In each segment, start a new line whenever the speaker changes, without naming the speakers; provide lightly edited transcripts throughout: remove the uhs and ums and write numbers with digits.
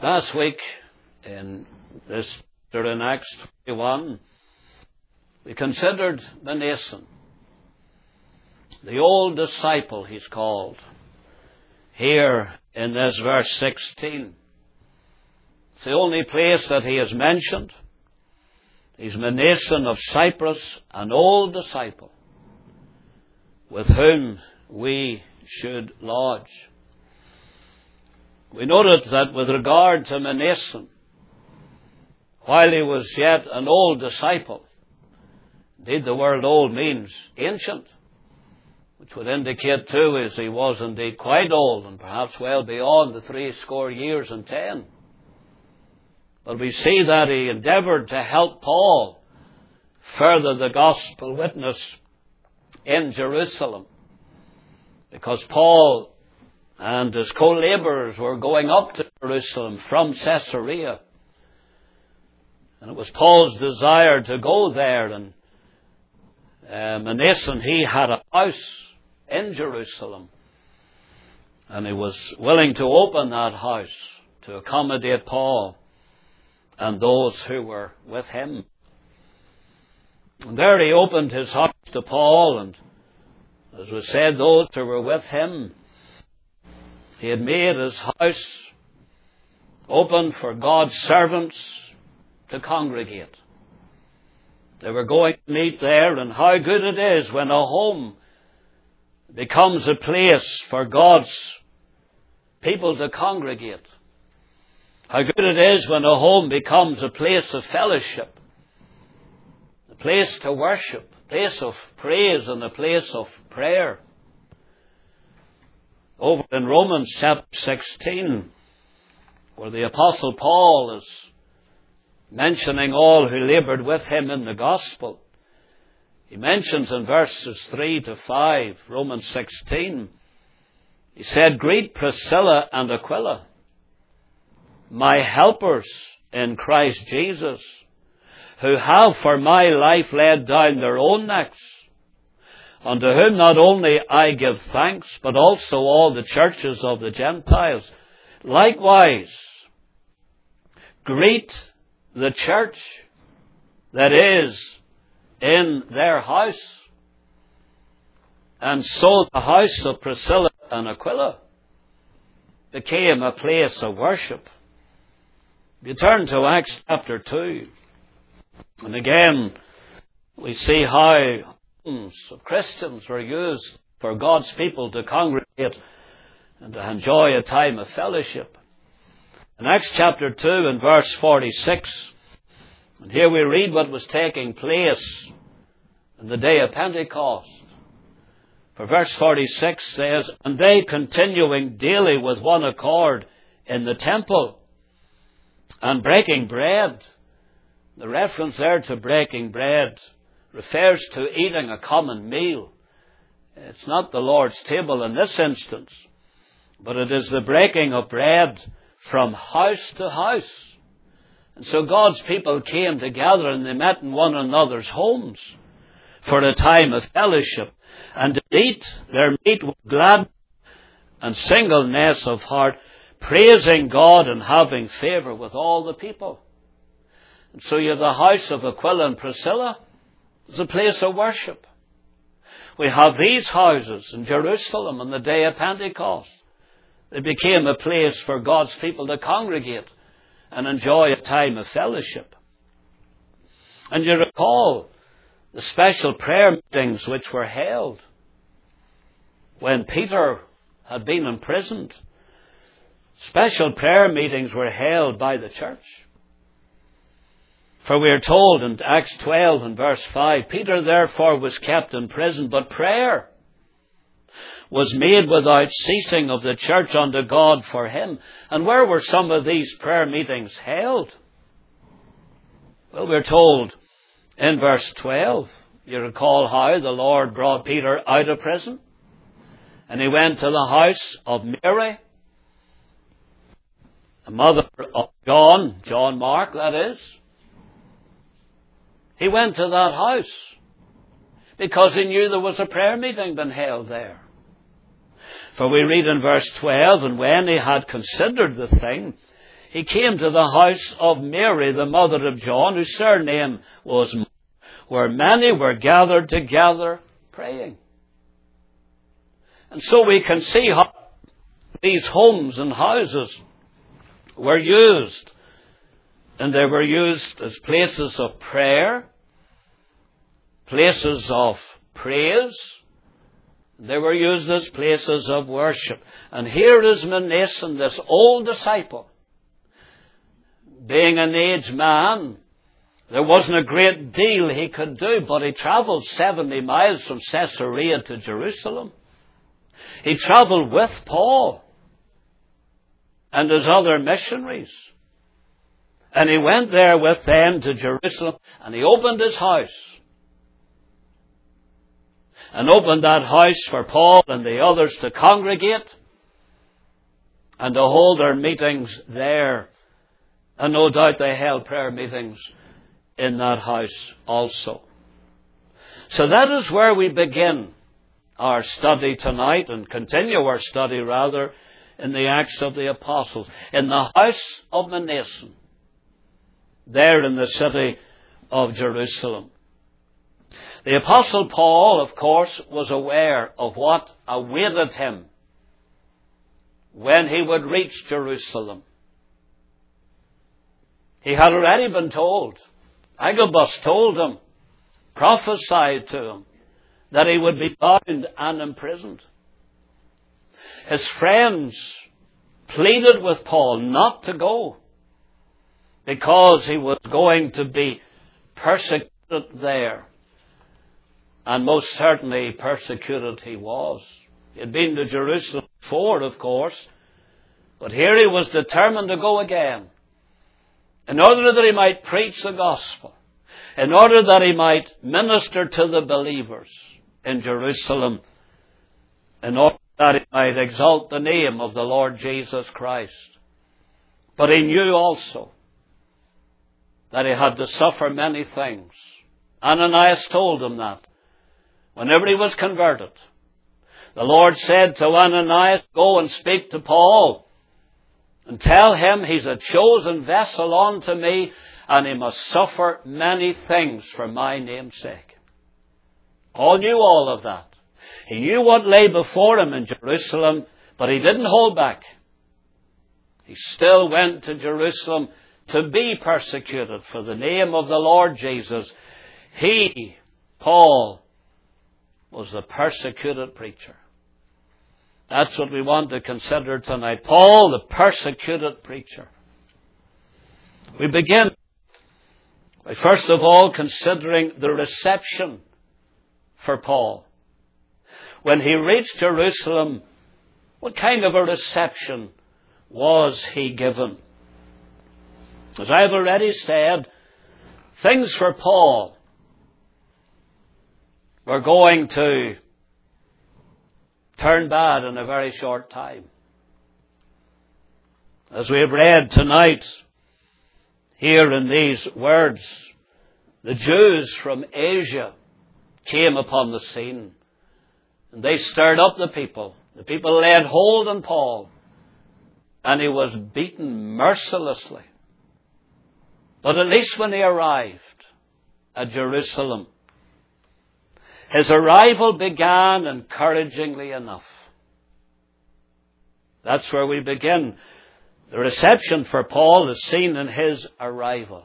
Last week, in this chapter in Acts 21, we considered Manason, the old disciple he's called. Here in this verse 16, it's the only place that he is mentioned. He's Manason of Cyprus, an old disciple, with whom we should lodge. We noted that with regard to Manason, while he was yet an old disciple, indeed the word old means ancient, which would indicate too is he was indeed quite old and perhaps well beyond the 80 years and 10. But we see that he endeavoured to help Paul further the gospel witness in Jerusalem, because Paul and his co-labourers were going up to Jerusalem from Caesarea. And it was Paul's desire to go there. And Manason, he had a house in Jerusalem. And he was willing to open that house to accommodate Paul and those who were with him. And there he opened his house to Paul, and as was said, those who were with him. He had made his house open for God's servants to congregate. They were going to meet there, and how good it is when a home becomes a place for God's people to congregate. How good it is when a home becomes a place of fellowship, a place to worship, a place of praise and a place of prayer. Over in Romans chapter 16, where the Apostle Paul is mentioning all who laboured with him in the gospel, he mentions in verses 3 to 5, Romans 16, he said, "Greet Priscilla and Aquila, my helpers in Christ Jesus, who have for my life laid down their own necks, unto whom not only I give thanks, but also all the churches of the Gentiles. Likewise, greet the church that is in their house." And so the house of Priscilla and Aquila became a place of worship. If you turn to Acts chapter 2, and again we see how of Christians were used for God's people to congregate and to enjoy a time of fellowship. In Acts chapter 2 and verse 46, and here we read what was taking place in the day of Pentecost. For verse 46 says, "And they continuing daily with one accord in the temple, and breaking bread." The reference there to breaking bread refers to eating a common meal. It's not the Lord's table in this instance, but it is the breaking of bread from house to house. And so God's people came together and they met in one another's homes for a time of fellowship, and to eat their meat with gladness and singleness of heart, praising God and having favour with all the people. And so you have the house of Aquila and Priscilla. It's a place of worship. We have these houses in Jerusalem on the day of Pentecost. They became a place for God's people to congregate and enjoy a time of fellowship. And you recall the special prayer meetings which were held when Peter had been imprisoned. Special prayer meetings were held by the church. For we are told in Acts 12 and verse 5, "Peter therefore was kept in prison, but prayer was made without ceasing of the church unto God for him." And where were some of these prayer meetings held? Well, we're told in verse 12, you recall how the Lord brought Peter out of prison, and he went to the house of Mary, the mother of John Mark, that is. He went to that house because he knew there was a prayer meeting being held there. For we read in verse 12, "And when he had considered the thing, he came to the house of Mary, the mother of John, whose surname was Mark, where many were gathered together praying. And so we can see how these homes and houses were used. And they were used as places of prayer, places of praise. They were used as places of worship. And here is Manasseh, this old disciple. Being an aged man, there wasn't a great deal he could do, but he travelled 70 miles from Caesarea to Jerusalem. He travelled with Paul and his other missionaries. And he went there with them to Jerusalem, and he opened his house. And opened that house for Paul and the others to congregate and to hold their meetings there. And no doubt they held prayer meetings in that house also. So that is where we begin our study tonight, and continue our study rather, in the Acts of the Apostles, in the house of Manasseh, there in the city of Jerusalem. The Apostle Paul, of course, was aware of what awaited him when he would reach Jerusalem. He had already been told. Agabus told him, prophesied to him, that he would be bound and imprisoned. His friends pleaded with Paul not to go, because he was going to be persecuted there. And most certainly persecuted he was. He had been to Jerusalem before, of course, but here he was determined to go again, in order that he might preach the gospel, in order that he might minister to the believers in Jerusalem, in order that he might exalt the name of the Lord Jesus Christ. But he knew also that he had to suffer many things. Ananias told him that. Whenever he was converted, the Lord said to Ananias, go and speak to Paul and tell him he's a chosen vessel unto me, and he must suffer many things for my name's sake. Paul knew all of that. He knew what lay before him in Jerusalem, but he didn't hold back. He still went to Jerusalem to be persecuted for the name of the Lord Jesus. He, Paul, was the persecuted preacher. That's what we want to consider tonight. Paul, the persecuted preacher. We begin by first of all considering the reception for Paul. When he reached Jerusalem, what kind of a reception was he given? As I have already said, things for Paul were going to turn bad in a very short time. As we have read tonight, here in these words, the Jews from Asia came upon the scene, and they stirred up the people. The people laid hold on Paul, and he was beaten mercilessly. But at least when he arrived at Jerusalem, his arrival began encouragingly enough. That's where we begin. The reception for Paul is seen in his arrival.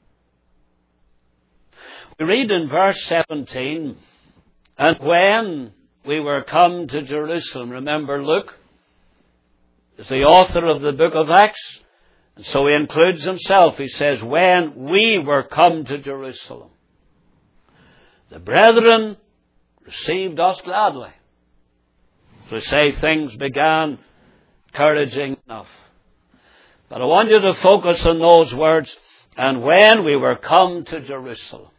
We read in verse 17, and when we were come to Jerusalem. Remember, Luke is the author of the book of Acts, and so he includes himself. He says, when we were come to Jerusalem, the brethren received us gladly. So we say things began encouraging enough. But I want you to focus on those words, and when we were come to Jerusalem.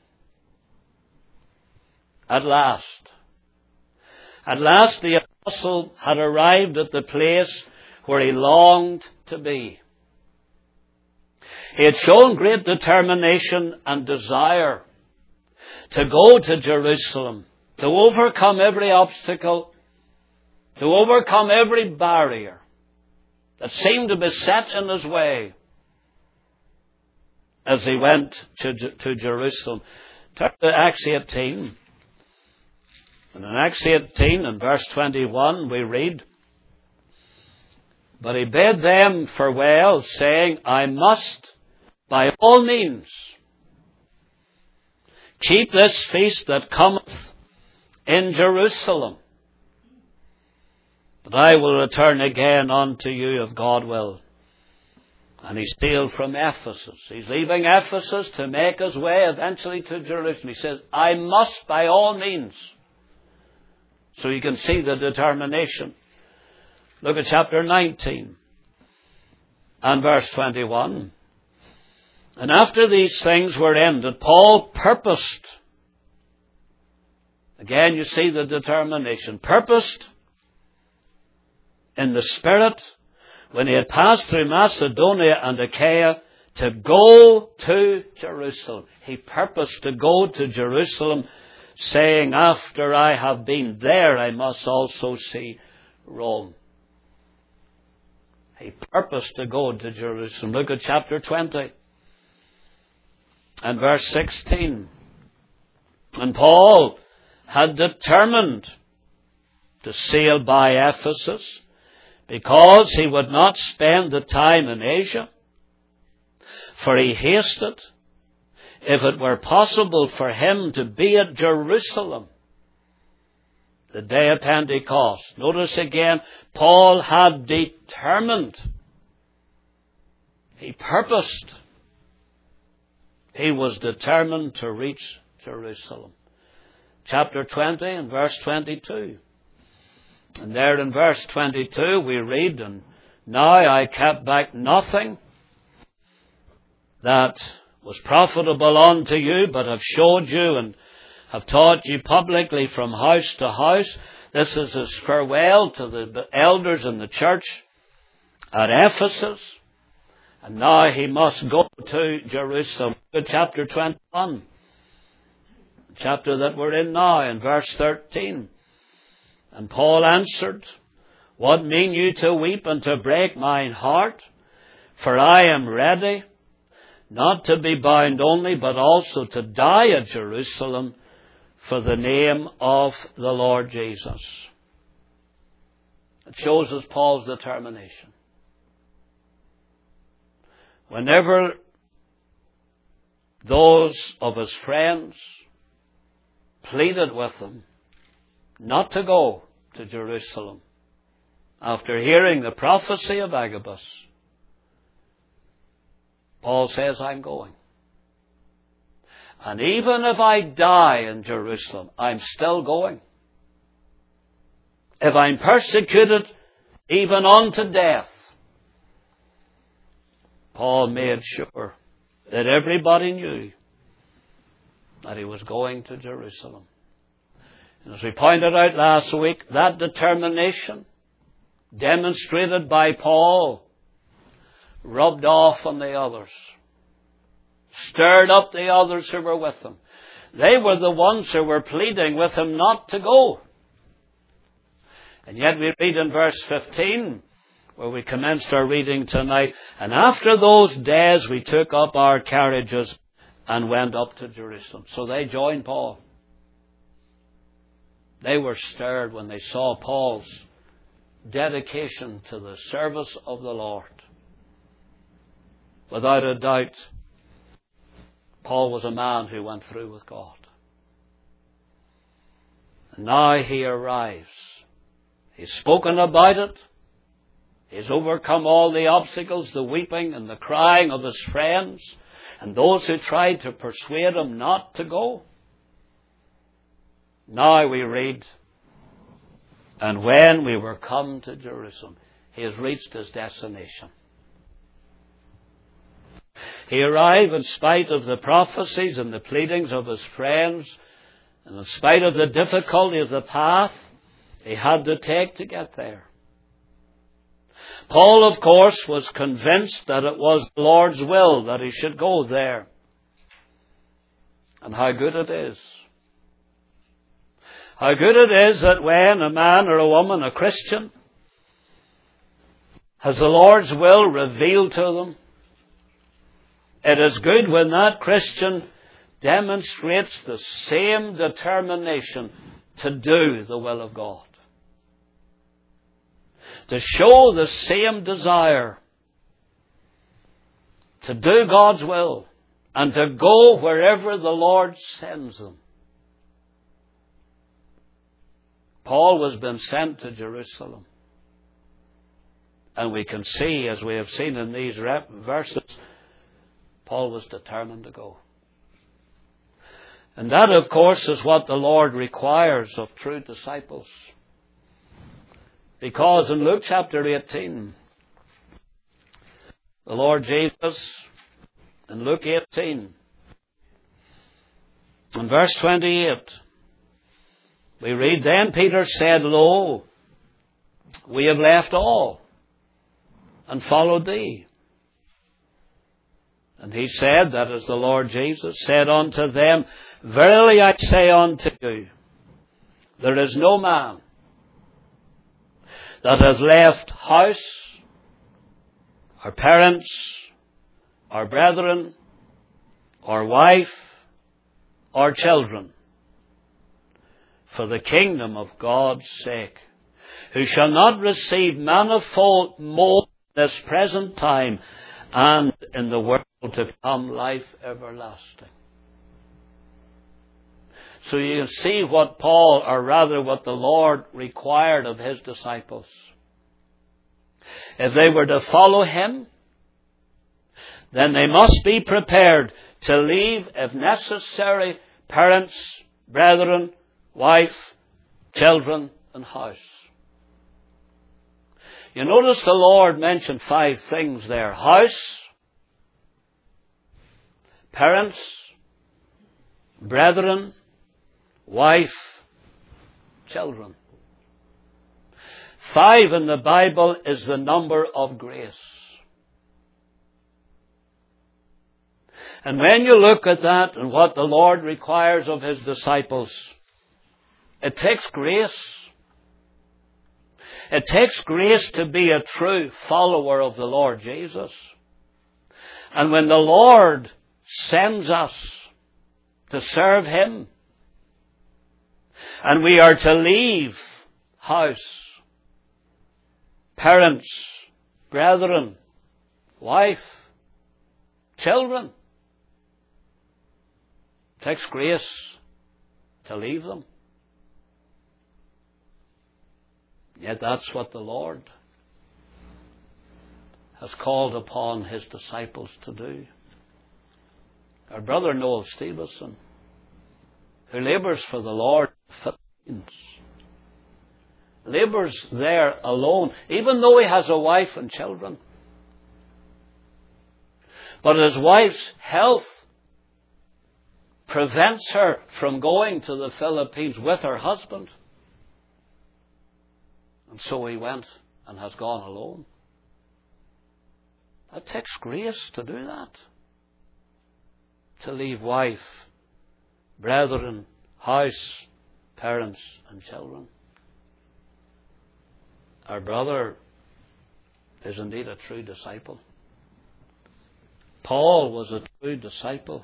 At last the apostle had arrived at the place where he longed to be. He had shown great determination and desire to go to Jerusalem, to overcome every obstacle, to overcome every barrier that seemed to be set in his way, as he went to Jerusalem. Turn to Acts 18. And in Acts 18 and verse 21 we read, "But he bade them farewell, saying, I must by all means keep this feast that cometh in Jerusalem. But I will return again unto you if God will." And he sailed from Ephesus. He's leaving Ephesus to make his way eventually to Jerusalem. He says, I must by all means. So you can see the determination. Look at chapter 19 and verse 21. "And after these things were ended, Paul purposed." Again, you see the determination. Purposed in the Spirit, when he had passed through Macedonia and Achaia, to go to Jerusalem. He purposed to go to Jerusalem, saying, after I have been there, I must also see Rome. He purposed to go to Jerusalem. Look at chapter 20 and verse 16. "And Paul had determined to sail by Ephesus, because he would not spend the time in Asia. For he hasted, if it were possible for him to be at Jerusalem the day of Pentecost." Notice again, Paul had determined. He purposed. He was determined to reach Jerusalem. Chapter 20 and verse 22. And there in verse 22 we read, "And now I kept back nothing that was profitable unto you, but have showed you and have taught you publicly from house to house." This is his farewell to the elders in the church at Ephesus. And now he must go to Jerusalem. Chapter 21, the chapter that we're in now, in verse 13. "And Paul answered, What mean you to weep and to break mine heart? For I am ready, not to be bound only, but also to die at Jerusalem for the name of the Lord Jesus." It shows us Paul's determination. Whenever those of his friends pleaded with him not to go to Jerusalem after hearing the prophecy of Agabus, Paul says, I'm going. And even if I die in Jerusalem, I'm still going. If I'm persecuted even unto death, Paul made sure that everybody knew that he was going to Jerusalem. And as we pointed out last week, that determination demonstrated by Paul rubbed off on the others, stirred up the others who were with him. They were the ones who were pleading with him not to go. And yet we read in verse 15, where we commenced our reading tonight, "And after those days we took up our carriages and went up to Jerusalem." So they joined Paul. They were stirred when they saw Paul's dedication to the service of the Lord. Without a doubt, Paul was a man who went through with God. And now he arrives. He's spoken about it. He's overcome all the obstacles, the weeping and the crying of his friends and those who tried to persuade him not to go. Now we read, "And when we were come to Jerusalem," he has reached his destination. He arrived in spite of the prophecies and the pleadings of his friends, and in spite of the difficulty of the path he had to take to get there. Paul, of course, was convinced that it was the Lord's will that he should go there. And how good it is. How good it is that when a man or a woman, a Christian, has the Lord's will revealed to them, It is good when that Christian demonstrates the same determination to do the will of God, to show the same desire to do God's will and to go wherever the Lord sends them. Paul was being sent to Jerusalem. And we can see, as we have seen in these verses, Paul was determined to go. And that, of course, is what the Lord requires of true disciples. Because in Luke chapter 18, the Lord Jesus, in Luke 18, in verse 28, we read, Then Peter said, Lo, we have left all and followed thee. And he said, that is the Lord Jesus, said unto them, Verily I say unto you, there is no man that has left house, or parents, or brethren, or wife, or children, for the kingdom of God's sake, who shall not receive manifold more in this present time, and in the world to come life everlasting. So you see what Paul, or rather what the Lord required of his disciples. If they were to follow him, then they must be prepared to leave, if necessary, parents, brethren, wife, children, and house. You notice the Lord mentioned 5 things there. House, parents, brethren, wife, children. 5 in the Bible is the number of grace. And when you look at that and what the Lord requires of his disciples, it takes grace. It takes grace to be a true follower of the Lord Jesus. And when the Lord sends us to serve him, and we are to leave house, parents, brethren, wife, children, it takes grace to leave them. Yet that's what the Lord has called upon his disciples to do. Our brother Noel Stevenson, who labours for the Lord in the Philippines, labours there alone, even though he has a wife and children. But his wife's health prevents her from going to the Philippines with her husband. And so he went and has gone alone. It takes grace to do that. To leave wife, brethren, house, parents, and children. Our brother is indeed a true disciple. Paul was a true disciple.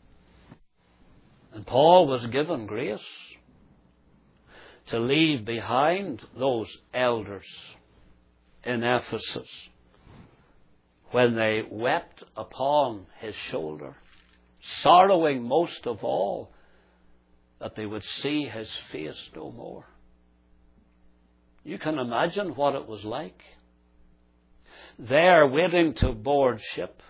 And Paul was given grace to leave behind those elders in Ephesus when they wept upon his shoulder, sorrowing most of all that they would see his face no more. You can imagine what it was like. There waiting to board ship,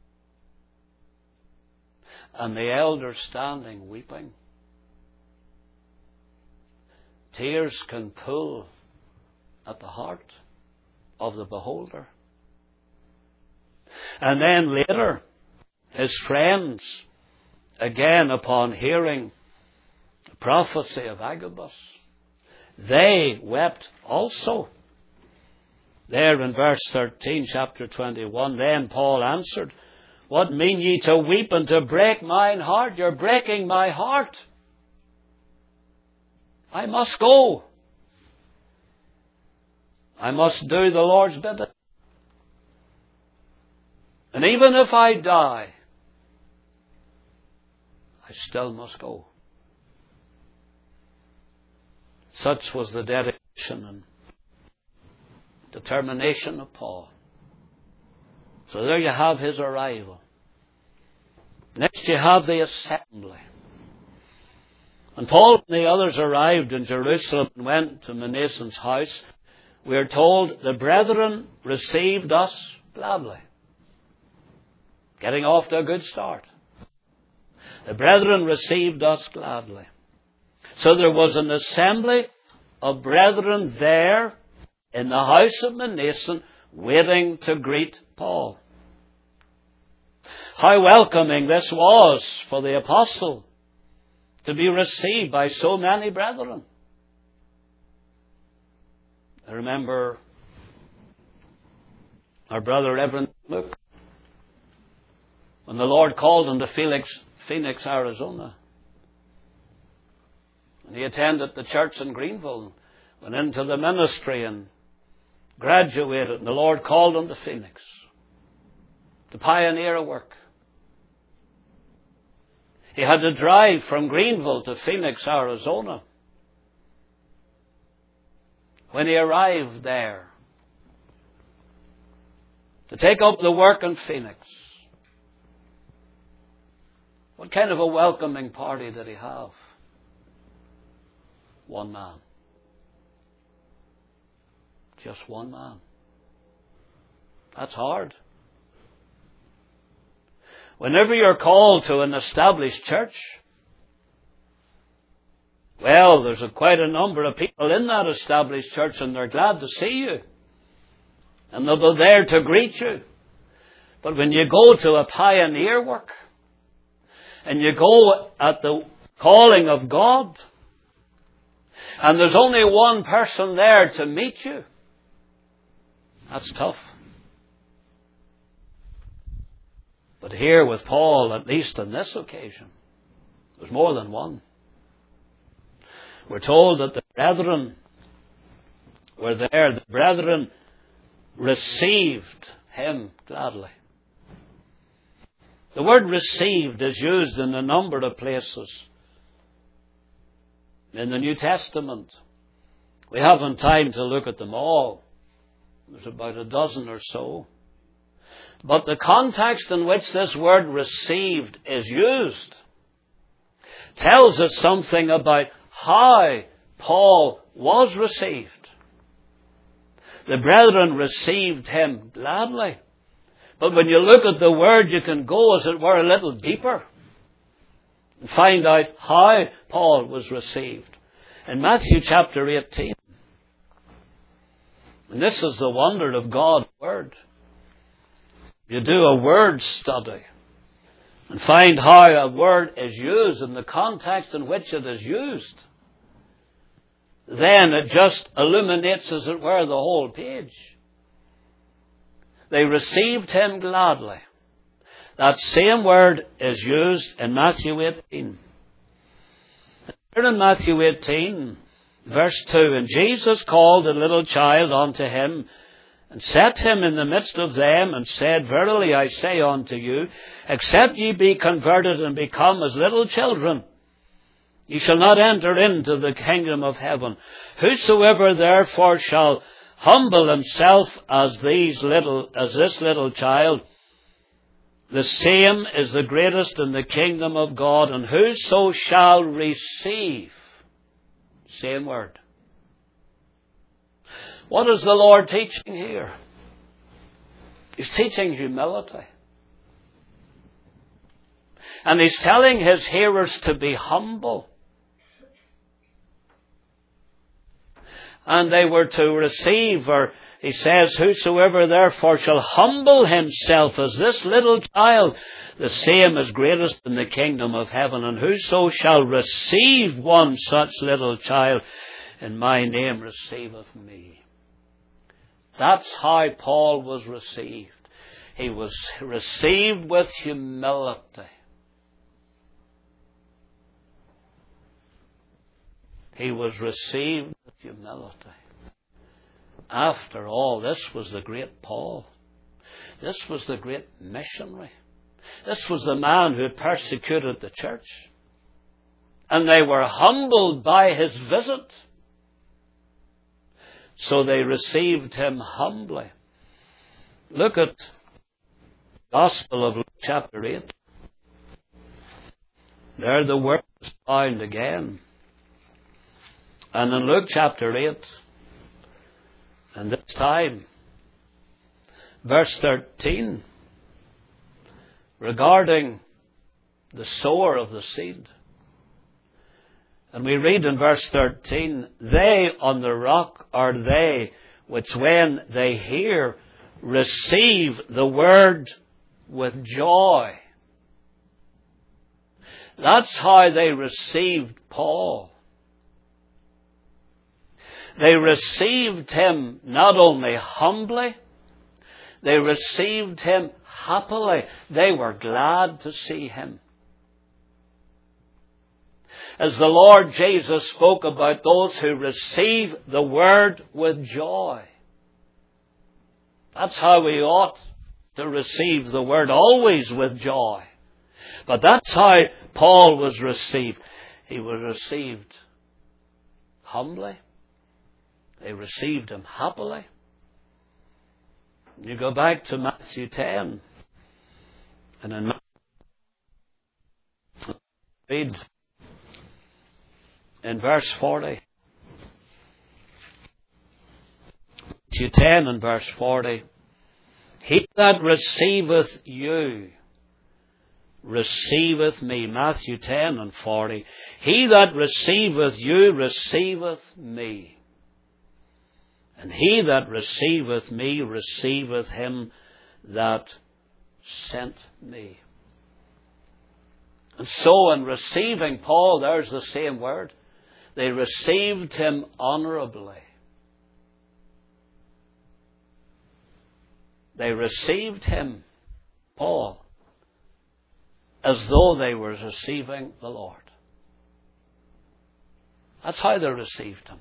and the elders standing weeping. Tears can pull at the heart of the beholder. And then later, his friends, again upon hearing the prophecy of Agabus, they wept also. There in verse 13, chapter 21, then Paul answered, What mean ye to weep and to break mine heart? You're breaking my heart. I must go. I must do the Lord's bidding. And even if I die, I still must go. Such was the dedication and determination of Paul. So there you have his arrival. Next you have the assembly. When Paul and the others arrived in Jerusalem and went to Mnason's house, we are told the brethren received us gladly. Getting off to a good start. The brethren received us gladly. So there was an assembly of brethren there in the house of Mnason waiting to greet Paul. How welcoming this was for the apostle to be received by so many brethren. I remember our brother Reverend Luke, when the Lord called him to Phoenix, Arizona. And he attended the church in Greenville, went into the ministry and graduated. And the Lord called him to Phoenix to pioneer a work. He had to drive from Greenville to Phoenix, Arizona. When he arrived there, to take up the work in Phoenix, what kind of a welcoming party did he have? One man. Just one man. That's hard. Whenever you're called to an established church, well, there's quite a number of people in that established church and they're glad to see you. And they'll be there to greet you. But when you go to a pioneer work, and you go at the calling of God, and there's only one person there to meet you, that's tough. But here with Paul, at least on this occasion, there's more than one. We're told that the brethren were there. The brethren received him gladly. The word received is used in a number of places in the New Testament. We haven't time to look at them all. There's about a dozen or so. But the context in which this word received is used tells us something about how Paul was received. The brethren received him gladly. But when you look at the word, you can go, as it were, a little deeper and find out how Paul was received. In Matthew chapter 18, and this is the wonder of God's word. You do a word study and find how a word is used in the context in which it is used. Then it just illuminates, as it were, the whole page. They received him gladly. That same word is used in Matthew 18. Here in Matthew 18, verse 2, and Jesus called a little child unto him, and set him in the midst of them, and said, Verily I say unto you, except ye be converted and become as little children, ye shall not enter into the kingdom of heaven. Whosoever therefore shall humble himself as this little child, the same is the greatest in the kingdom of God. And whoso shall receive, same word. What is the Lord teaching here? He's teaching humility. And he's telling his hearers to be humble. And they were to receive, or he says, whosoever therefore shall humble himself as this little child, the same is greatest in the kingdom of heaven. And whoso shall receive one such little child in my name receiveth me. That's how Paul was received. He was received with humility. He was received with humility. After all, this was the great Paul. This was the great missionary. This was the man who persecuted the church. and they were humbled by his visit. So they received him humbly. Look at the Gospel of Luke chapter 8. There the word is found again. And in Luke chapter 8, and this time, verse 13, regarding the sower of the seed. And we read in verse 13, they on the rock are they which when they hear receive the word with joy. That's how they received Paul. They received him not only humbly, they received him happily. They were glad to see him. As the Lord Jesus spoke about those who receive the word with joy. That's how we ought to receive the word, always with joy. But that's how Paul was received. He was received humbly. They received him happily. You go back to Matthew 10. And in read in verse 40. Matthew 10 and verse 40. He that receiveth you receiveth me. Matthew 10 and 40. He that receiveth you receiveth me. And he that receiveth me receiveth him that sent me. And so in receiving Paul, there's the same word. They received him honorably. They received him, Paul, as though they were receiving the Lord. That's how they received him.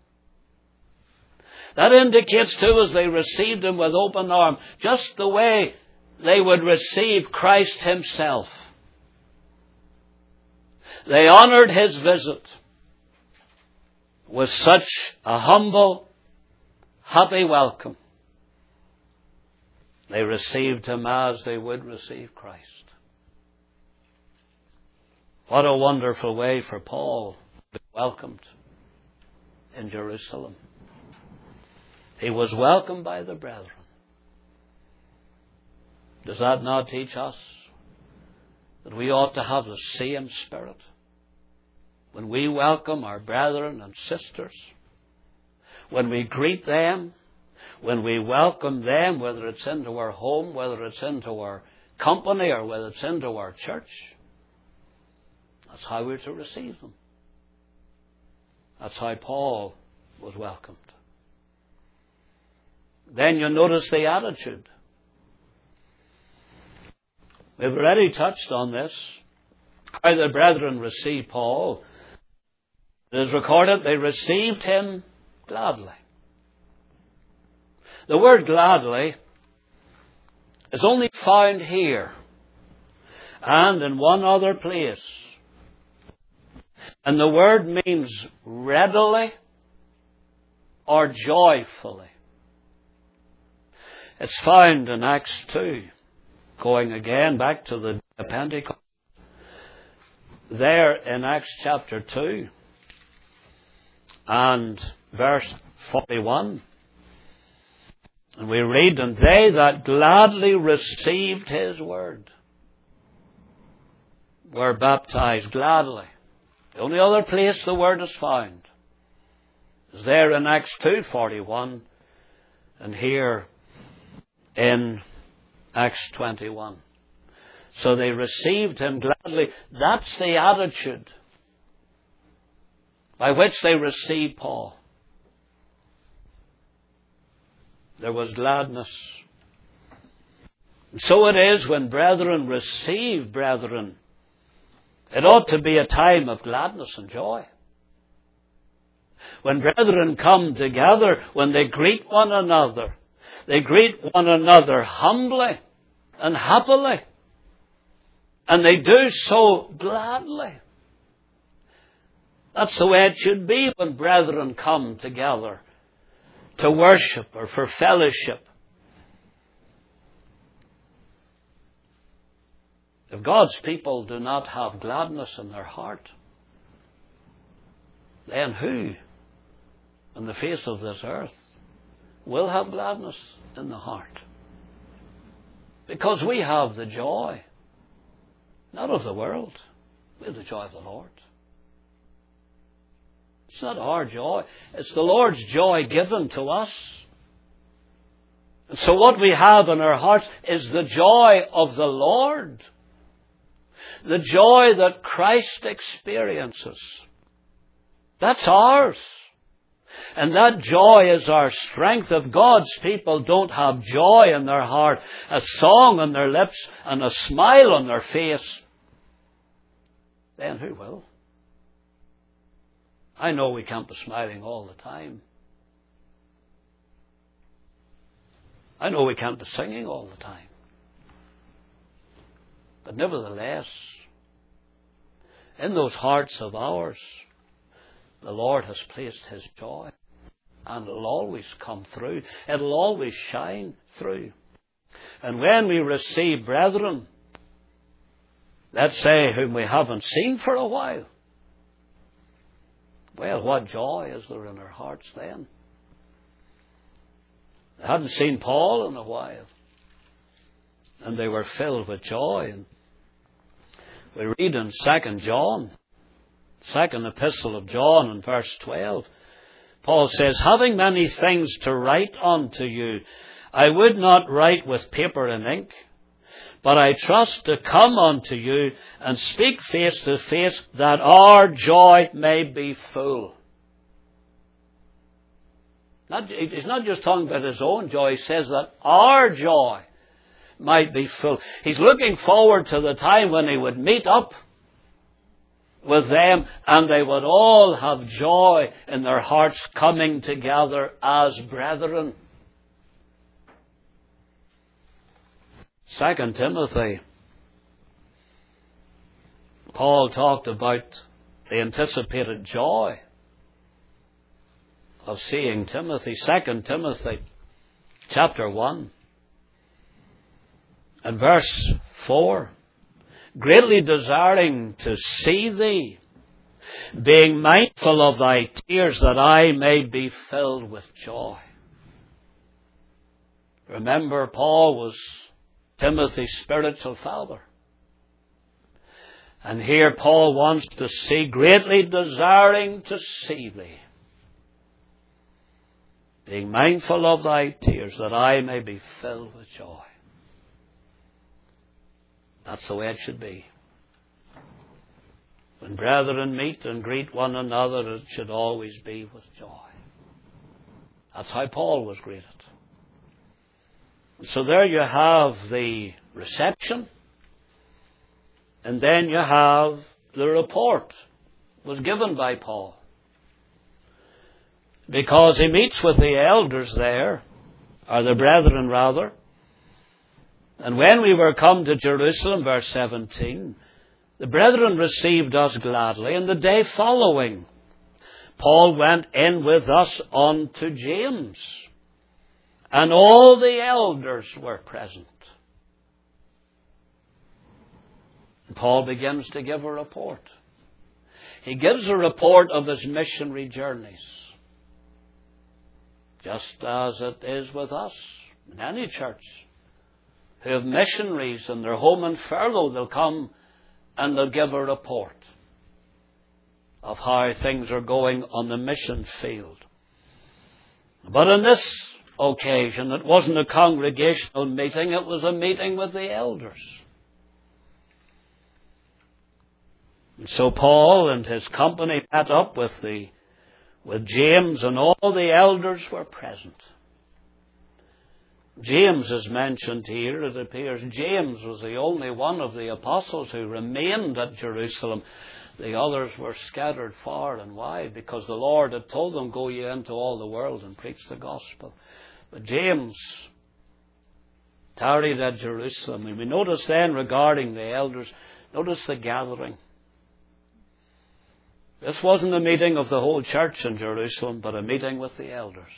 That indicates too, as they received him with open arms, just the way they would receive Christ himself. They honored his visit with such a humble, happy welcome. They received him as they would receive Christ. What a wonderful way for Paul to be welcomed in Jerusalem. He was welcomed by the brethren. Does that not teach us that we ought to have the same spirit when we welcome our brethren and sisters, when we greet them, when we welcome them, whether it's into our home, whether it's into our company, or whether it's into our church? That's how we're to receive them. That's how Paul was welcomed. Then you notice the attitude. We've already touched on this, how the brethren received Paul. It is recorded they received him gladly. The word gladly is only found here and in one other place. And the word means readily or joyfully. It's found in Acts 2, going again back to the Pentecost. There in Acts chapter 2 and verse 41. And we read, and they that gladly received his word were baptized gladly. The only other place the word is found is there in Acts 2:41 and here in Acts 21. So they received him gladly. That's the attitude by which they received Paul. There was gladness. And so it is when brethren receive brethren. It ought to be a time of gladness and joy. When brethren come together, when they greet one another, they greet one another humbly and happily. And they do so gladly. That's the way it should be when brethren come together to worship or for fellowship. If God's people do not have gladness in their heart, then who on the face of this earth will have gladness in the heart? Because we have the joy, not of the world. We have the joy of the Lord. It's not our joy. It's the Lord's joy given to us. And so what we have in our hearts is the joy of the Lord. The joy that Christ experiences. That's ours. And that joy is our strength. If God's people don't have joy in their heart, a song on their lips and a smile on their face, then who will? I know we can't be smiling all the time. I know we can't be singing all the time. But nevertheless, in those hearts of ours, the Lord has placed His joy. And it'll always come through. It'll always shine through. And when we receive brethren, let's say whom we haven't seen for a while, well, what joy is there in our hearts then? They hadn't seen Paul in a while. And they were filled with joy. And we read in 2 John, second epistle of John in verse 12, Paul says, having many things to write unto you, I would not write with paper and ink, but I trust to come unto you and speak face to face, that our joy may be full. He's not just talking about his own joy. He says that our joy might be full. He's looking forward to the time when he would meet up with them and they would all have joy in their hearts, coming together as brethren. 2 Timothy, Paul talked about the anticipated joy of seeing Timothy. 2 Timothy chapter 1 and verse 4. Greatly desiring to see thee, being mindful of thy tears, that I may be filled with joy. Remember, Paul was Timothy's spiritual father. And here Paul wants to see, greatly desiring to see thee, being mindful of thy tears, that I may be filled with joy. That's the way it should be. When brethren meet and greet one another, it should always be with joy. That's how Paul was greeted. So there you have the reception, and then you have the report was given by Paul. Because he meets with the elders there, or the brethren rather. And when we were come to Jerusalem, verse 17, the brethren received us gladly, and the day following, Paul went in with us unto James, and all the elders were present. And Paul begins to give a report. He gives a report of his missionary journeys, just as it is with us in any church who have missionaries in their home and furlough. They'll come and they'll give a report of how things are going on the mission field. But on this occasion, it wasn't a congregational meeting, it was a meeting with the elders. And so Paul and his company met up with James, and all the elders were present. James is mentioned here. It appears James was the only one of the apostles who remained at Jerusalem. The others were scattered far and wide, because the Lord had told them, go ye into all the world and preach the gospel. But James tarried at Jerusalem. And we notice then regarding the elders, notice the gathering. This wasn't a meeting of the whole church in Jerusalem, but a meeting with the elders.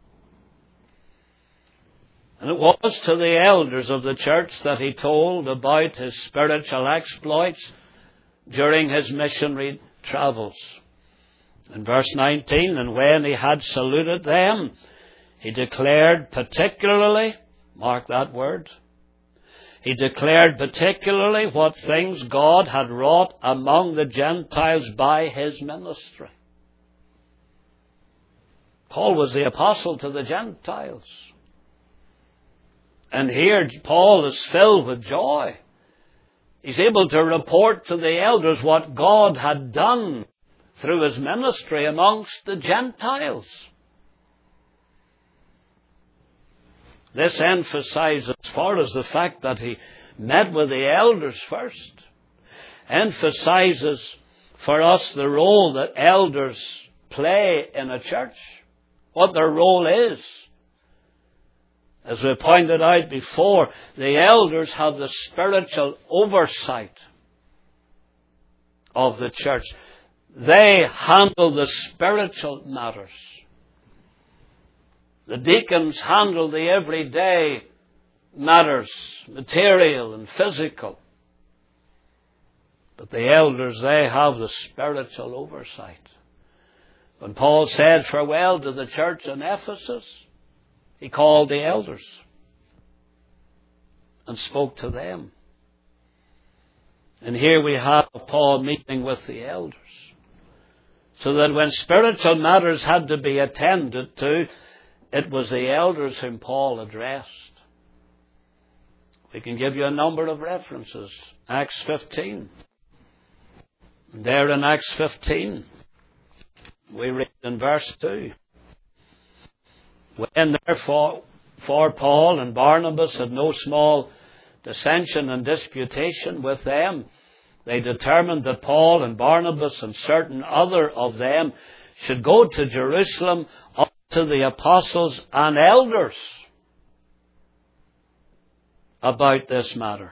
And it was to the elders of the church that he told about his spiritual exploits during his missionary travels. In verse 19, and when he had saluted them, he declared particularly, mark that word, he declared particularly what things God had wrought among the Gentiles by his ministry. Paul was the apostle to the Gentiles. And here Paul is filled with joy. He's able to report to the elders what God had done through his ministry amongst the Gentiles. This emphasizes, as far as the fact that he met with the elders first, emphasizes for us the role that elders play in a church, what their role is. As we pointed out before, the elders have the spiritual oversight of the church. They handle the spiritual matters. The deacons handle the everyday matters, material and physical. But the elders, they have the spiritual oversight. When Paul said farewell to the church in Ephesus, he called the elders and spoke to them. And here we have Paul meeting with the elders. So that when spiritual matters had to be attended to, it was the elders whom Paul addressed. We can give you a number of references. Acts 15. There in Acts 15, we read in verse 2. When therefore Paul and Barnabas had no small dissension and disputation with them, they determined that Paul and Barnabas and certain other of them should go to Jerusalem up to the apostles and elders about this matter.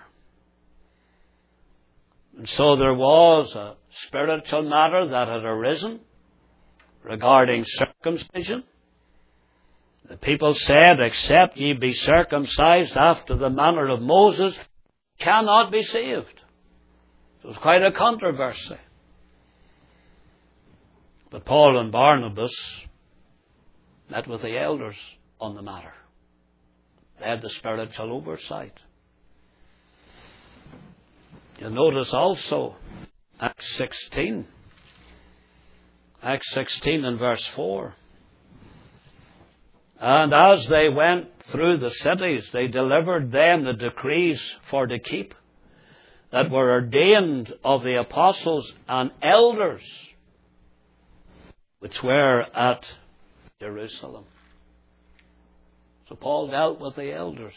And so there was a spiritual matter that had arisen regarding circumcision. The people said, except ye be circumcised after the manner of Moses, cannot be saved. It was quite a controversy. But Paul and Barnabas met with the elders on the matter. They had the spiritual oversight. You'll notice also Acts 16. Acts 16 and verse 4. And as they went through the cities, they delivered them the decrees for to keep that were ordained of the apostles and elders which were at Jerusalem. So Paul dealt with the elders.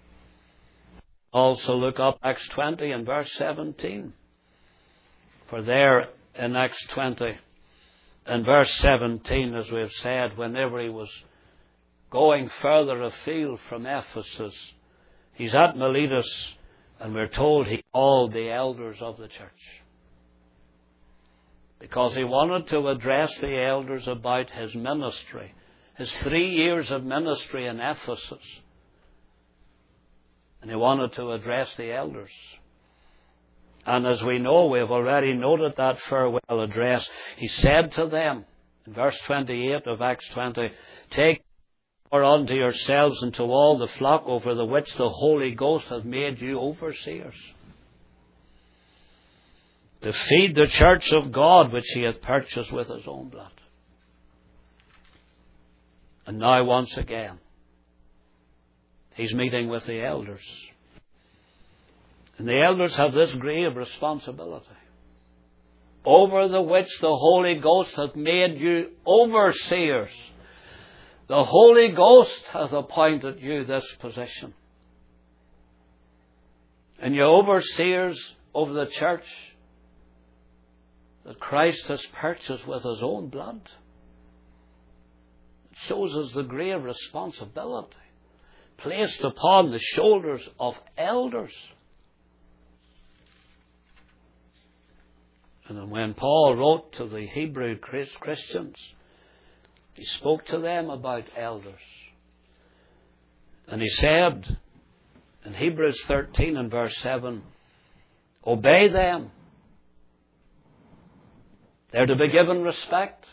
Also look up Acts 20 and verse 17. For there in Acts 20 and verse 17, as we have said, whenever he was going further afield from Ephesus, he's at Miletus, and we're told he called the elders of the church. Because he wanted to address the elders about his ministry, his 3 years of ministry in Ephesus. And he wanted to address the elders. And as we know, we have already noted that farewell address. He said to them, in verse 28 of Acts 20, take unto yourselves and to all the flock over the which the Holy Ghost hath made you overseers, to feed the church of God which he hath purchased with his own blood. And now once again, he's meeting with the elders. And the elders have this grave responsibility, over the which the Holy Ghost hath made you overseers. The Holy Ghost hath appointed you this position. And you overseers over the church that Christ has purchased with his own blood. It shows us the great responsibility placed upon the shoulders of elders. And when Paul wrote to the Hebrew Christians, he spoke to them about elders. And he said in Hebrews 13 and verse 7, obey them. They're to be given respect.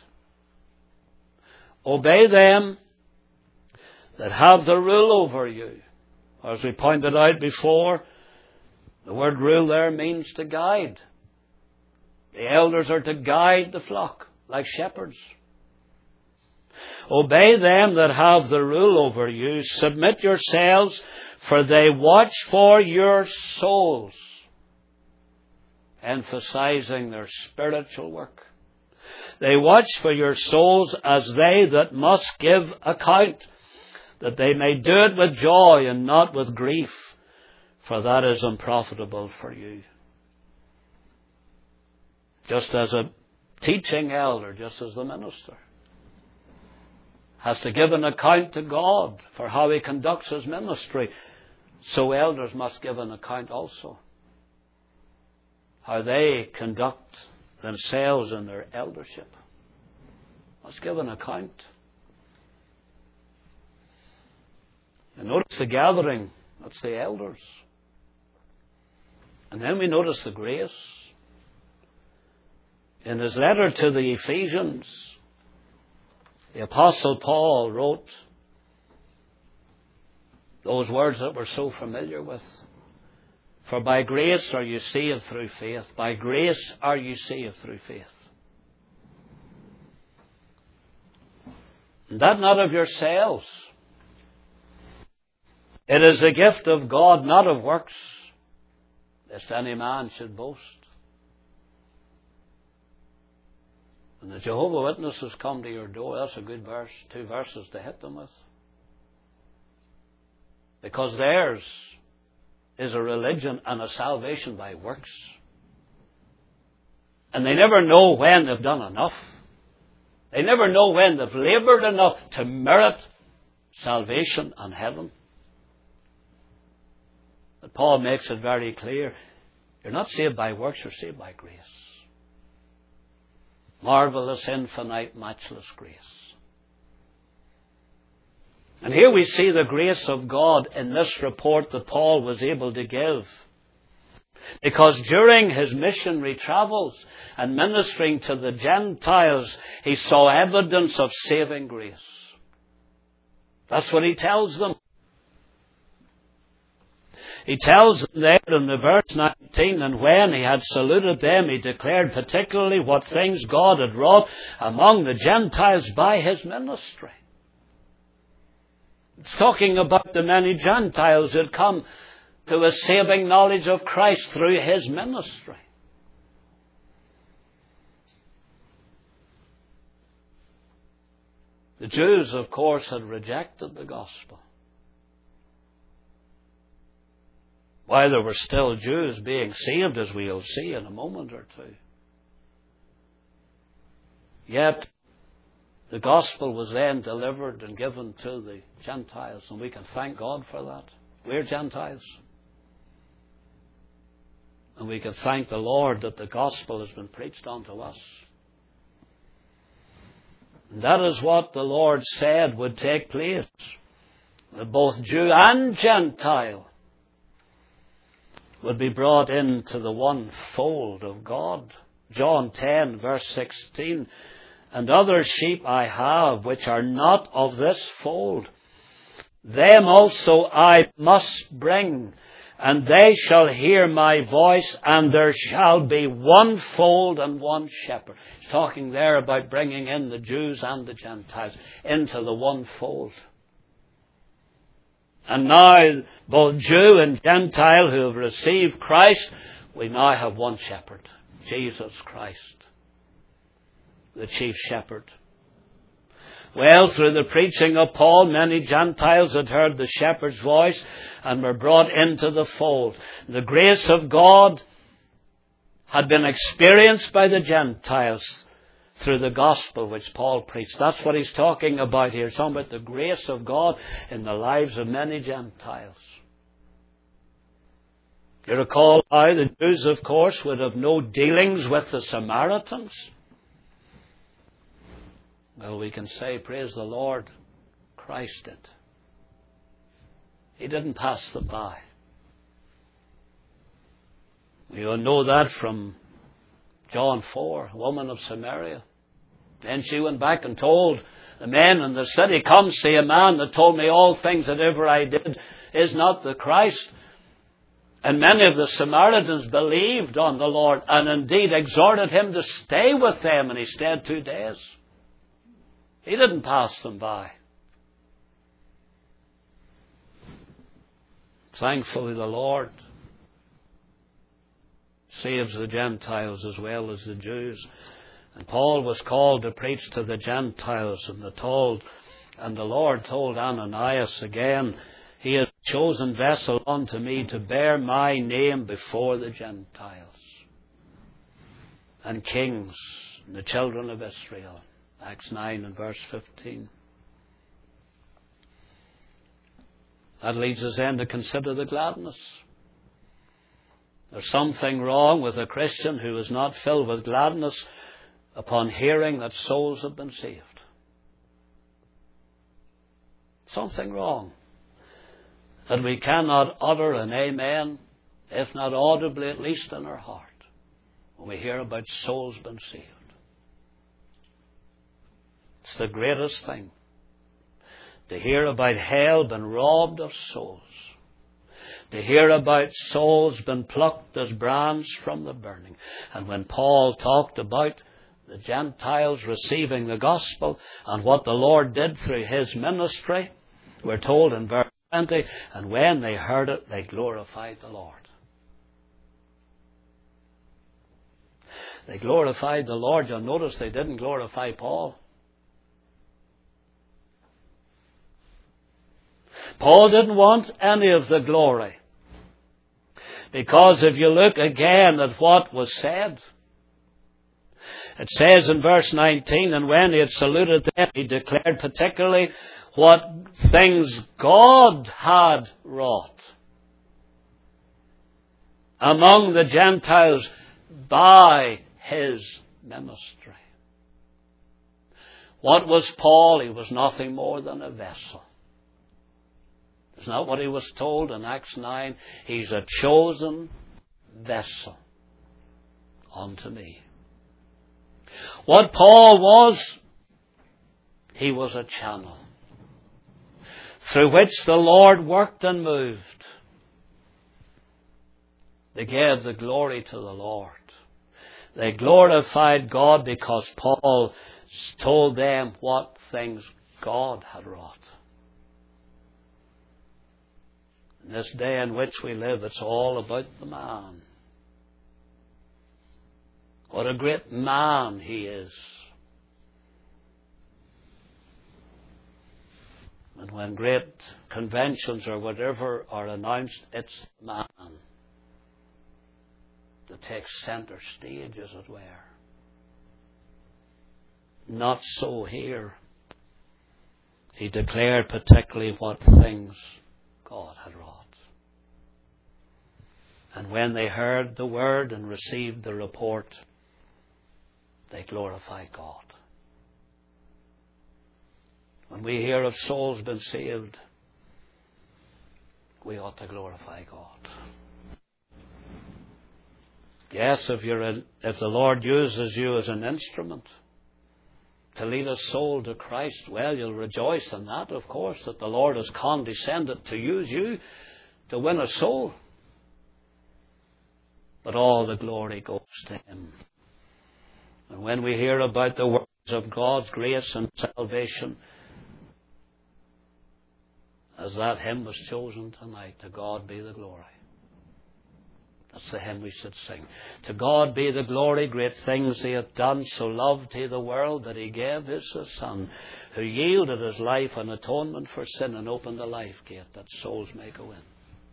Obey them that have the rule over you. As we pointed out before, the word rule there means to guide. The elders are to guide the flock like shepherds. Obey them that have the rule over you. Submit yourselves, for they watch for your souls, emphasizing their spiritual work. They watch for your souls as they that must give account, that they may do it with joy and not with grief, for that is unprofitable for you. Just as a teaching elder, just as the minister has to give an account to God for how he conducts his ministry, so elders must give an account also. How they conduct themselves in their eldership must give an account. And notice the gathering, that's the elders. And then we notice the grace. In his letter to the Ephesians, the Apostle Paul wrote those words that we're so familiar with. For by grace are you saved through faith. By grace are you saved through faith. And that not of yourselves. It is the gift of God, not of works, lest any man should boast. And the Jehovah Witnesses come to your door. That's a good verse, 2 verses to hit them with. Because theirs is a religion and a salvation by works. And they never know when they've done enough. They never know when they've laboured enough to merit salvation and heaven. But Paul makes it very clear. You're not saved by works, you're saved by grace. Marvelous, infinite, matchless grace. And here we see the grace of God in this report that Paul was able to give. Because during his missionary travels and ministering to the Gentiles, he saw evidence of saving grace. That's what he tells them. He tells them there in the verse 19, and when he had saluted them, he declared particularly what things God had wrought among the Gentiles by his ministry. It's talking about the many Gentiles that come to a saving knowledge of Christ through his ministry. The Jews, of course, had rejected the gospel. While there were still Jews being saved, as we'll see in a moment or two. Yet, the gospel was then delivered and given to the Gentiles, and we can thank God for that. We're Gentiles. And we can thank the Lord that the gospel has been preached unto us. And that is what the Lord said would take place. That both Jew and Gentile would be brought into the one fold of God. John 10, verse 16. And other sheep I have, which are not of this fold. Them also I must bring, and they shall hear my voice, and there shall be one fold and one shepherd. He's talking there about bringing in the Jews and the Gentiles into the one fold. And now, both Jew and Gentile who have received Christ, we now have one shepherd, Jesus Christ, the chief shepherd. Well, through the preaching of Paul, many Gentiles had heard the shepherd's voice and were brought into the fold. The grace of God had been experienced by the Gentiles through the gospel which Paul preached. That's what he's talking about here. He's talking about the grace of God in the lives of many Gentiles. You recall how the Jews, of course, would have no dealings with the Samaritans. Well, we can say, praise the Lord, Christ did. He didn't pass them by. You'll know that from John 4, a woman of Samaria. Then she went back and told the men in the city, come see a man that told me all things that ever I did. Is not the Christ? And many of the Samaritans believed on the Lord and indeed exhorted him to stay with them, and he stayed 2 days. He didn't pass them by. Thankfully, the Lord saves the Gentiles as well as the Jews. And Paul was called to preach to the Gentiles, and the Lord told Ananias again, he is a chosen vessel unto me to bear my name before the Gentiles and kings and the children of Israel. Acts 9 and verse 15. That leads us then to consider the gladness. There's something wrong with a Christian who is not filled with gladness upon hearing that souls have been saved. Something wrong. That we cannot utter an amen, if not audibly, at least in our heart, when we hear about souls being saved. It's the greatest thing. To hear about hell being robbed of souls. To hear about souls being plucked as brands from the burning. And when Paul talked about the Gentiles receiving the gospel and what the Lord did through his ministry, we're told in verse 20, and when they heard it, they glorified the Lord. They glorified the Lord. You'll notice they didn't glorify Paul. Paul didn't want any of the glory. Because if you look again at what was said, it says in verse 19, and when he had saluted them, he declared particularly what things God had wrought among the Gentiles by his ministry. What was Paul? He was nothing more than a vessel. Isn't that what he was told in Acts 9? He's a chosen vessel unto me. What Paul was, he was a channel through which the Lord worked and moved. They gave the glory to the Lord. They glorified God because Paul told them what things God had wrought. In this day in which we live, it's all about the man. What a great man he is. And when great conventions or whatever are announced, it's the man that takes center stage, as it were. Not so here. He declared particularly what things God had wrought. And when they heard the word and received the report, they glorified God. When we hear of souls being saved, we ought to glorify God. Yes, if the Lord uses you as an instrument to lead a soul to Christ, well, you'll rejoice in that, of course, that the Lord has condescended to use you to win a soul. But all the glory goes to Him. And when we hear about the works of God's grace and salvation, as that hymn was chosen tonight, to God be the glory. That's the hymn we should sing. To God be the glory, great things He hath done. So loved He the world that He gave His Son, who yielded His life an atonement for sin and opened the life gate that souls may go in.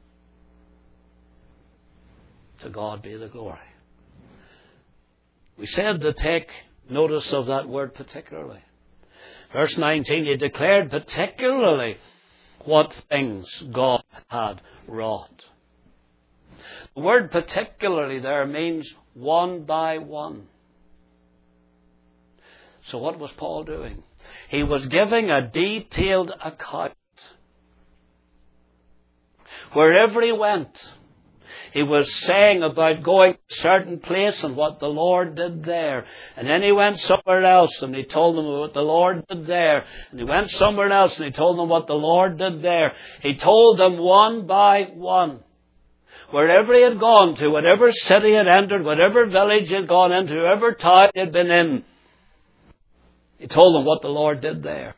To God be the glory. We said to take notice of that word particularly. Verse 19, He declared particularly what things God had wrought. The word particularly there means one by one. So what was Paul doing? He was giving a detailed account. Wherever he went, he was saying about going to a certain place and what the Lord did there. And then he went somewhere else and he told them what the Lord did there. And he went somewhere else and he told them what the Lord did there. He told them one by one. Wherever he had gone to, whatever city he had entered, whatever village he had gone into, whatever town he had been in, he told them what the Lord did there.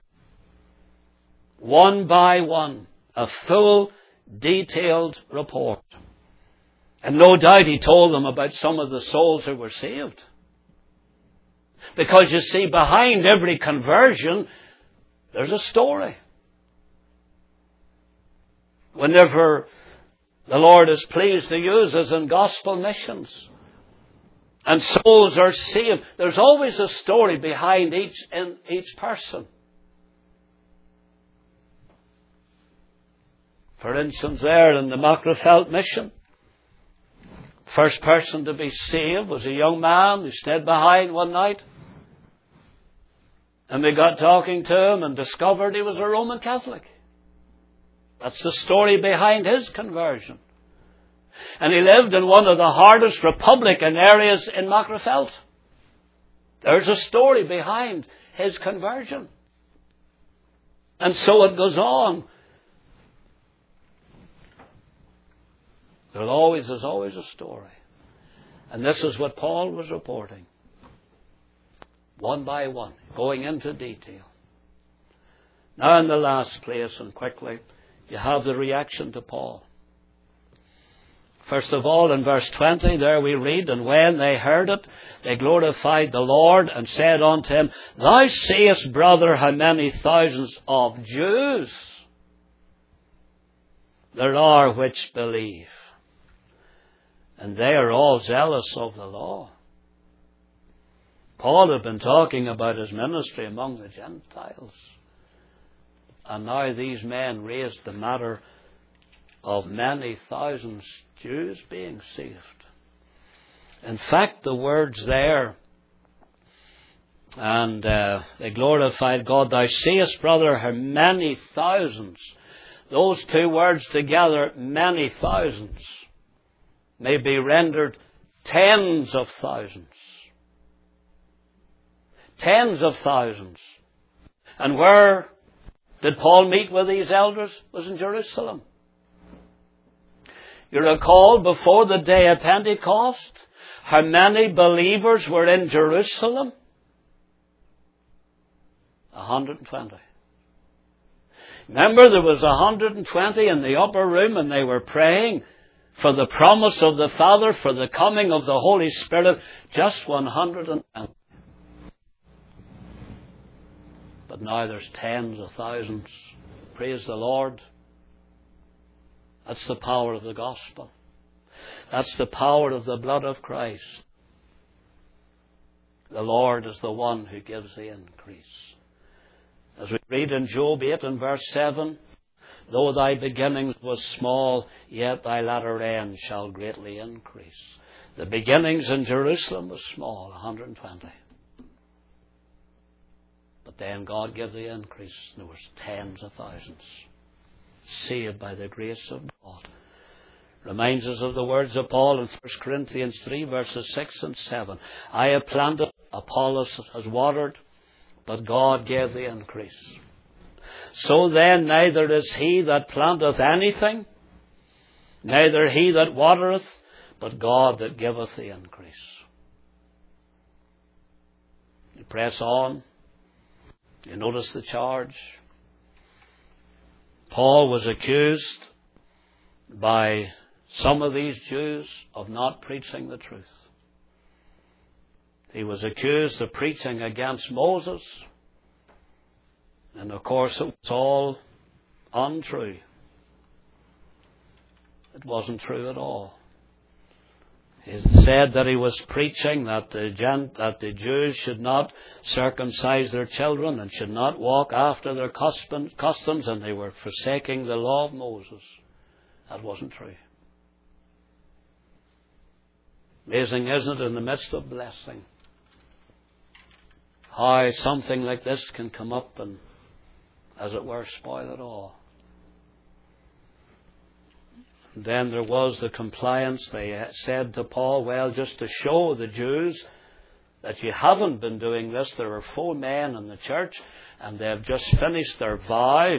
One by one. A full, detailed report. And no doubt he told them about some of the souls who were saved. Because you see, behind every conversion, there's a story. Whenever the Lord is pleased to use us in gospel missions, and souls are saved, there's always a story behind each person. For instance, there in the Macrofelt mission, first person to be saved was a young man who stayed behind one night. And we got talking to him and discovered he was a Roman Catholic. That's the story behind his conversion. And he lived in one of the hardest Republican areas in Macrofelt. There's a story behind his conversion. And so it goes on. There's always a story. And this is what Paul was reporting. One by one, going into detail. Now in the last place, and quickly, you have the reaction to Paul. First of all, in verse 20, there we read, and when they heard it, they glorified the Lord and said unto him, Thou sayest, brother, how many thousands of Jews there are which believe. And they are all zealous of the law. Paul had been talking about his ministry among the Gentiles. And now these men raised the matter of many thousands Jews being saved. In fact, the words there, and they glorified God. Thou sayest, brother, how many thousands. Those two words together, many thousands, may be rendered tens of thousands. Tens of thousands. And where did Paul meet with these elders? It was in Jerusalem. You recall before the day of Pentecost, how many believers were in Jerusalem? 120. Remember, there was 120 in the upper room and they were praying for the promise of the Father, for the coming of the Holy Spirit. Just 120. But now there's tens of thousands. Praise the Lord. That's the power of the gospel. That's the power of the blood of Christ. The Lord is the one who gives the increase. As we read in Job 8 and verse 7, though thy beginnings was small, yet thy latter end shall greatly increase. The beginnings in Jerusalem was small, 120. But then God gave the increase. There was tens of thousands saved by the grace of God. Reminds us of the words of Paul in 1 Corinthians 3 verses 6 and 7. I have planted, Apollos has watered, but God gave the increase. So then neither is he that planteth anything, neither he that watereth, but God that giveth the increase. You press on. You notice the charge. Paul was accused by some of these Jews of not preaching the truth. He was accused of preaching against Moses. And of course it was all untrue. It wasn't true at all. He said that he was preaching that the Jews should not circumcise their children and should not walk after their customs, and they were forsaking the law of Moses. That wasn't true. Amazing, isn't it, in the midst of blessing, how something like this can come up and, as it were, spoil it all. And then there was the compliance. They said to Paul, well, just to show the Jews that you haven't been doing this, there are 4 men in the church and they have just finished their vow.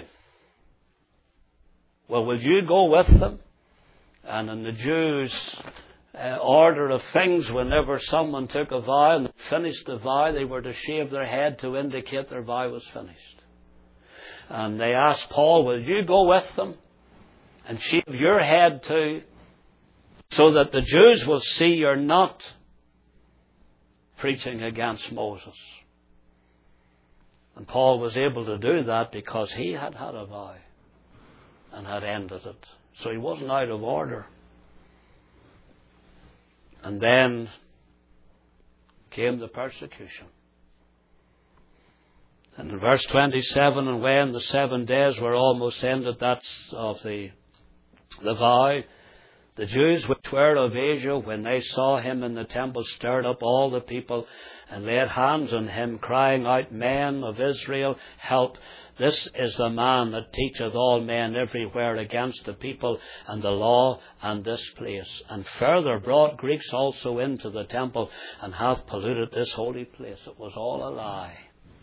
Well, will you go with them? And in the Jews' order of things, whenever someone took a vow and finished the vow, they were to shave their head to indicate their vow was finished. And they asked Paul, will you go with them and shave your head too, so that the Jews will see you're not preaching against Moses? And Paul was able to do that because he had had a vow and had ended it. So he wasn't out of order. And then came the persecution. And in verse 27, and when the 7 days were almost ended, that's of the vow, the Jews which were of Asia, when they saw him in the temple, stirred up all the people and laid hands on him, crying out, Men of Israel, help. This is the man that teacheth all men everywhere against the people and the law and this place. And further brought Greeks also into the temple, and hath polluted this holy place. It was all a lie.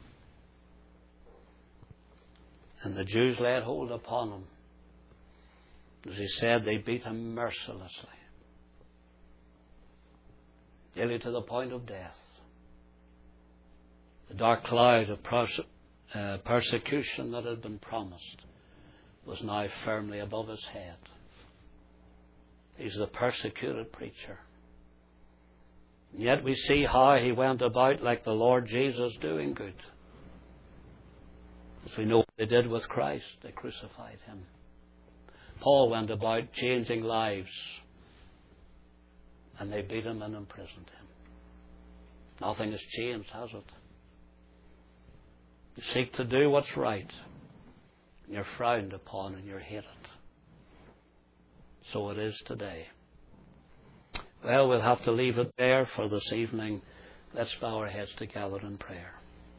And the Jews laid hold upon him. As he said, they beat him mercilessly, nearly to the point of death. The dark cloud of persecution that had been promised was now firmly above his head. He's the persecuted preacher. And yet we see how he went about like the Lord Jesus, doing good. As we know what they did with Christ, they crucified him. Paul went about changing lives, and they beat him and imprisoned him. Nothing has changed, has it? You seek to do what's right, and you're frowned upon and you're hated. So it is today. Well, we'll have to leave it there for this evening. Let's bow our heads together in prayer.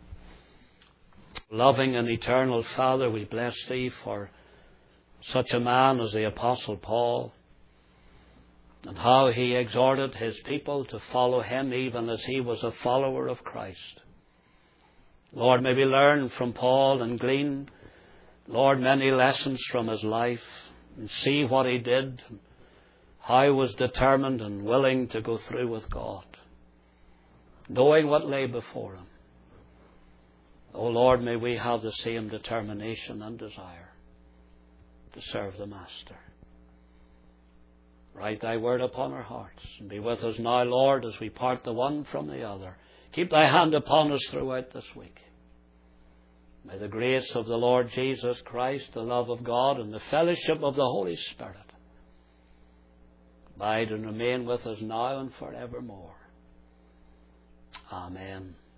Loving and eternal Father, we bless Thee for such a man as the Apostle Paul, and how he exhorted his people to follow him even as he was a follower of Christ. Lord, may we learn from Paul and glean, Lord, many lessons from his life, and see what he did, how he was determined and willing to go through with God, knowing what lay before him. Oh Lord, may we have the same determination and desire to serve the Master. Write Thy word upon our hearts, and be with us now, Lord, as we part the one from the other. Keep Thy hand upon us throughout this week. May the grace of the Lord Jesus Christ, the love of God, and the fellowship of the Holy Spirit abide and remain with us now and forevermore. Amen.